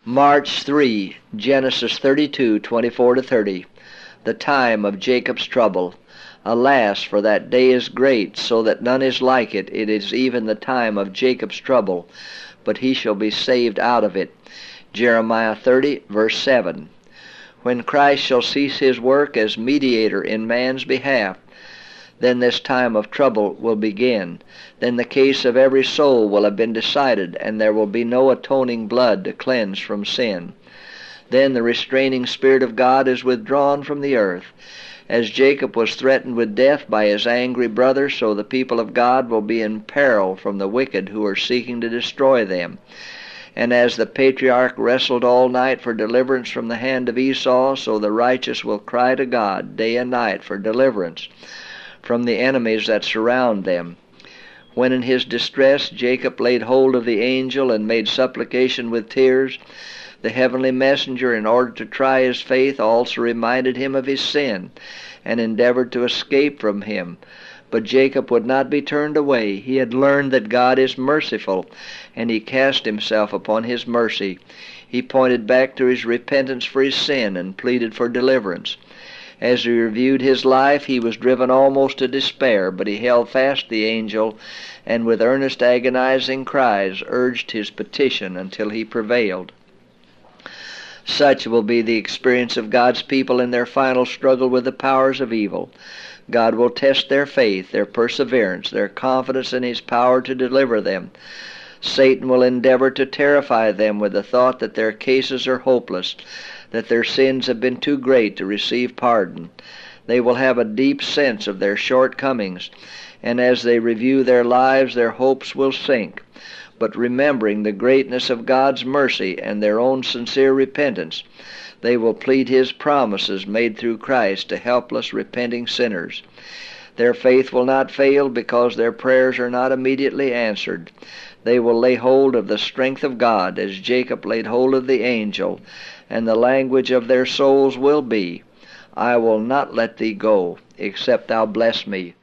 March 3, Genesis 32:24-30. The time of Jacob's trouble. Alas, for that day is great, so that none is like it. It is even the time of Jacob's trouble, but he shall be saved out of it. Jeremiah 30, verse 7. When Christ shall cease his work as mediator in man's behalf, then this time of trouble will begin. Then the case of every soul will have been decided, and there will be no atoning blood to cleanse from sin. Then the restraining Spirit of God is withdrawn from the earth. As Jacob was threatened with death by his angry brother, so the people of God will be in peril from the wicked who are seeking to destroy them. And as the patriarch wrestled all night for deliverance from the hand of Esau, so the righteous will cry to God day and night for deliverance from the enemies that surround them. When in his distress Jacob laid hold of the angel and made supplication with tears, the heavenly messenger, in order to try his faith, also reminded him of his sin and endeavored to escape from him. But Jacob would not be turned away. He had learned that God is merciful, and he cast himself upon his mercy. He pointed back to his repentance for his sin and pleaded for deliverance. As he reviewed his life, he was driven almost to despair, but he held fast the angel, and with earnest agonizing cries urged his petition until he prevailed. Such will be the experience of God's people in their final struggle with the powers of evil. God will test their faith, their perseverance, their confidence in his power to deliver them. Satan will endeavor to terrify them with the thought that their cases are hopeless, that their sins have been too great to receive pardon. They will have a deep sense of their shortcomings, and as they review their lives, their hopes will sink. But remembering the greatness of God's mercy and their own sincere repentance, they will plead his promises made through Christ to helpless, repenting sinners. Their faith will not fail because their prayers are not immediately answered. They will lay hold of the strength of God as Jacob laid hold of the angel, and the language of their souls will be, "I will not let thee go, except thou bless me."